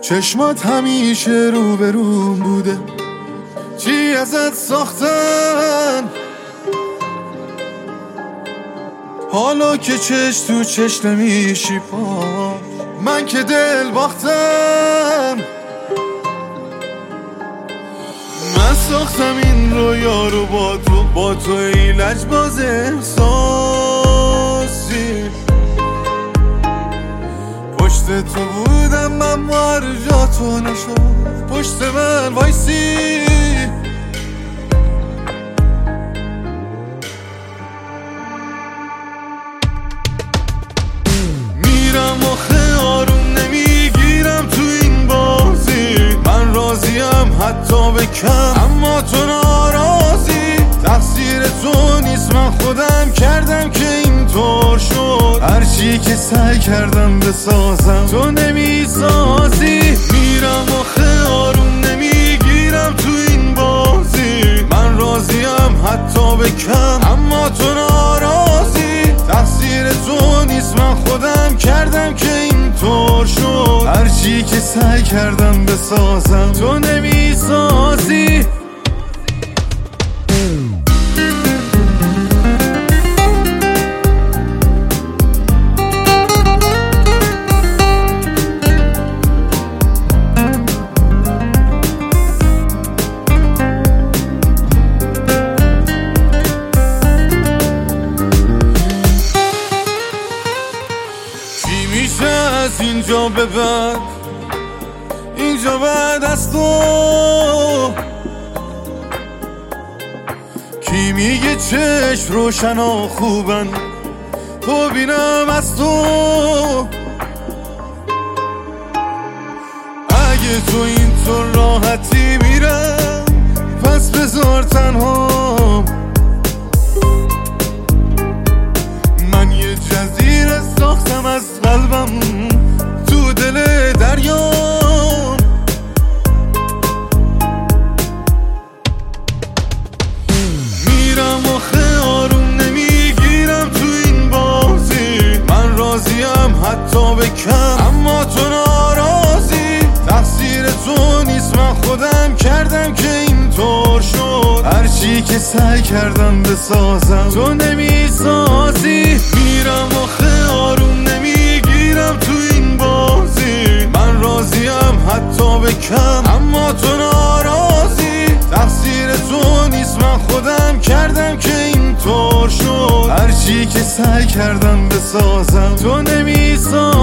چشمات همیشه رو به روم بوده، چی ازت ساختن حالا که چش تو چش نمیشی پا، من که دل باختم. من ساختم این رویا رو با تو ای لجباز احساسی، پشت تو بودم من مار جا تو نشد پشت من وایسی. میرم آخه آروم نمیگیرم تو این بازی، من راضیم حتی به کم اما تو ناراضی. تقصیر تو نیست من خودم کردم که اینطور شد، هرچی که سعی کردم بسازم تو نمیسازی. میرم آخه آروم نمیگیرم تو این بازی، من راضیم حتی به کم اما تو ناراضی. تقصیر تو نیست من خودم کردم که اینطور شد، هرچی که سعی کردم بسازم تو نمیسازی. از اینجا به بعد اینجا بعد از تو کی میگه چشم روشن و خوبن تو بینم از تو. اگه تو اینطور راحتی میرم پس بذار تنها، من یه جزیره ساختم از قلبم تو دل دریا. میرم آخه آروم نمیگیرم تو این بازی، من راضیم حتی به کم اما تو ناراضی. تقصیر تو نیست من خودم کردم که اینطور شد، هرچی که سعی کردم بسازم تو نمیسازی. میرم آخه آروم نمیگیرم تو این بازی، من راضیم حتی به کم اما تو ناراضی. تقصیر تو نیست من خودم کردم که اینطور شد، هرچی که سعی کردم بسازم تو نمیسازی.